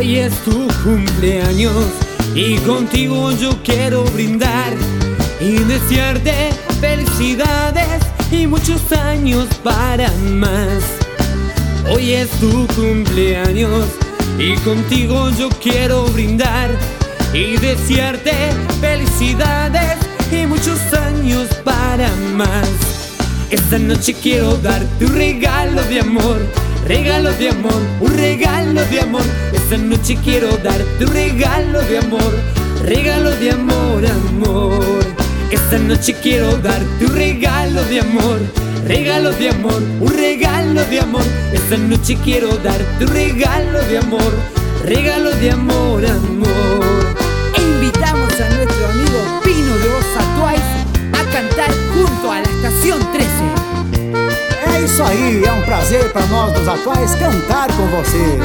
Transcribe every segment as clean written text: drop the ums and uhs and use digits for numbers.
Hoy es tu cumpleaños y contigo yo quiero brindar y desearte felicidades y muchos años para más. Hoy es tu cumpleaños y contigo yo quiero brindar y desearte felicidades y muchos años para más. Esta noche quiero darte un regalo de amor, regalo de amor, un regalo de amor. Esta noche quiero darte un regalo de amor, regalo de amor, amor. Esta noche quiero darte un regalo de amor, regalo de amor, un regalo de amor. Esta noche quiero darte un regalo de amor, regalo de amor, amor. E invitamos a nuestro amigo Pino de Osa Twice a cantar junto a la Estación 13. É isso aí, é um prazer para nós dos Atuais cantar com vocês.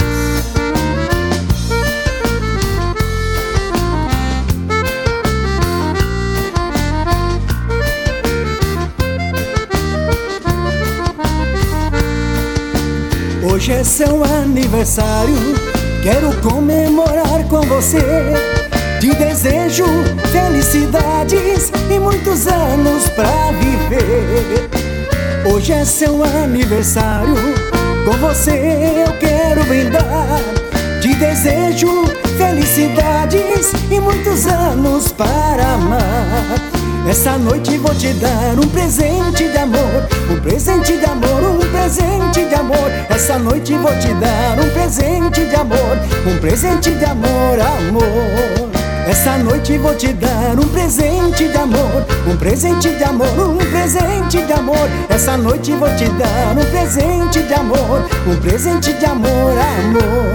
Hoje é seu aniversário, quero comemorar com você. Te desejo felicidades e muitos anos pra viver. Hoje é seu aniversário, com você eu quero brindar. Te desejo felicidades e muitos anos para amar. Essa noite vou te dar um presente de amor, um presente de amor, um presente de amor. Essa noite vou te dar um presente de amor, um presente de amor, amor. Essa noite vou te dar um presente de amor, um presente de amor, um presente de amor. Essa noite vou te dar um presente de amor, um presente de amor, amor.